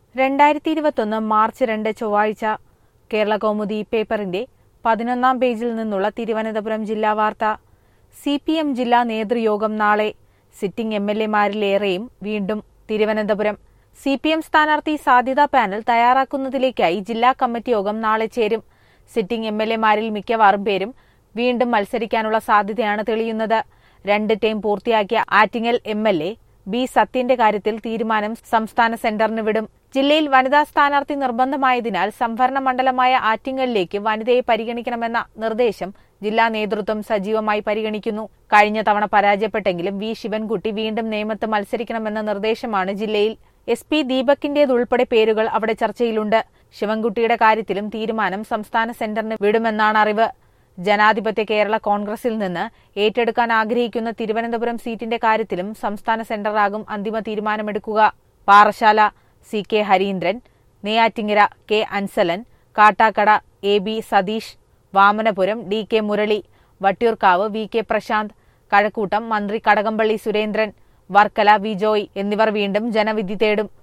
2021 March 2 ചൊവ്വാഴ്ച കേരളകൗമുദി പേപ്പറിന്റെ 11-ാം പേജിൽ നിന്നുള്ള തിരുവനന്തപുരം ജില്ലാ വാർത്ത. CPM ജില്ലാ നേതൃയോഗം നാളെ. സിറ്റിംഗ് MLA-മാരിലേറെയും വീണ്ടും. തിരുവനന്തപുരം. CPM സ്ഥാനാർത്ഥി സാധ്യതാ പാനൽ തയ്യാറാക്കുന്നതിലേക്കായി ജില്ലാ കമ്മിറ്റി യോഗം നാളെ ചേരും. സിറ്റിംഗ് MLA-മാരിൽ മിക്കവാറും പേരും വീണ്ടും മത്സരിക്കാനുള്ള സാധ്യതയാണ് തെളിയുന്നത്. 2 ടേം പൂർത്തിയാക്കിയ ആറ്റിങ്ങൽ MLA ബി സത്യന്റെ കാര്യത്തിൽ തീരുമാനം സംസ്ഥാന സെന്ററിന് വിടും. ജില്ലയിൽ വനിതാ സ്ഥാനാർത്ഥി നിർബന്ധമായതിനാൽ സംവരണ മണ്ഡലമായ ആറ്റിങ്ങലിലേക്ക് വനിതയെ പരിഗണിക്കണമെന്ന നിർദ്ദേശം ജില്ലാ നേതൃത്വം സജീവമായി പരിഗണിക്കുന്നു. കഴിഞ്ഞ തവണ പരാജയപ്പെട്ടെങ്കിലും വി ശിവൻകുട്ടി വീണ്ടും നേമത്ത് മത്സരിക്കണമെന്ന നിർദ്ദേശമാണ് ജില്ലയിൽ. SP ദീപകിന്റേതുൾപ്പെടെ പേരുകൾ അവിടെ ചർച്ചയിലുണ്ട്. ശിവൻകുട്ടിയുടെ കാര്യത്തിലും തീരുമാനം സംസ്ഥാന സെന്ററിന് വിടുമെന്നാണ് അറിവ്. ജനാധിപത്യ കേരള കോൺഗ്രസിൽ നിന്ന് ഏറ്റെടുക്കാൻ ആഗ്രഹിക്കുന്ന തിരുവനന്തപുരം സീറ്റിന്റെ കാര്യത്തിലും സംസ്ഥാന സെന്ററാകും അന്തിമ തീരുമാനമെടുക്കുക. Parassala CK Harindran, Neyyattinkara K Ansalan, Kattakada AB Satheesh, Vamanapuram DK Murali, Vattiyoorkavu VK Prashanth, Kazhakoottam മന്ത്രി കടകംപള്ളി സുരേന്ദ്രൻ, വർക്കല വി ജോയ് എന്നിവർ വീണ്ടും ജനവിധി തേടും.